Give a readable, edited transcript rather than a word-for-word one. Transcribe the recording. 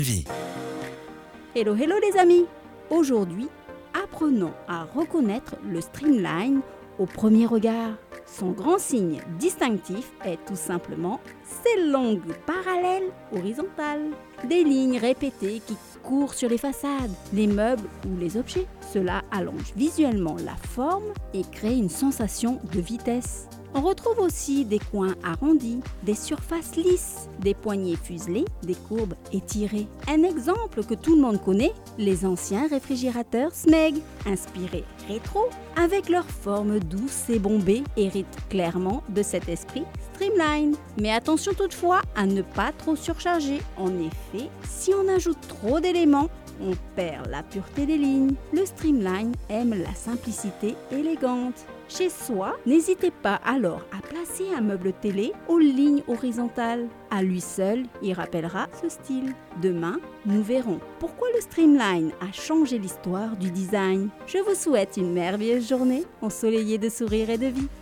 Vie. Hello, hello les amis! Aujourd'hui, apprenons à reconnaître le streamline au premier regard. Son grand signe distinctif est tout simplement ses longues parallèles horizontales. Des lignes répétées qui courent sur les façades, les meubles ou les objets. Cela allonge visuellement la forme et crée une sensation de vitesse. On retrouve aussi des coins arrondis, des surfaces lisses, des poignées fuselées, des courbes étirées. Un exemple que tout le monde connaît, les anciens réfrigérateurs Smeg, inspirés rétro, avec leur forme douce et bombée, héritent clairement de cet esprit streamline. Mais attention toutefois à ne pas trop surcharger. En effet, si on ajoute trop d'éléments, on perd la pureté des lignes. Le streamline aime la simplicité élégante. Chez soi, n'hésitez pas alors à placer un meuble télé aux lignes horizontales. À lui seul, il rappellera ce style. Demain, nous verrons pourquoi le streamline a changé l'histoire du design. Je vous souhaite une merveilleuse journée ensoleillée de sourires et de vie.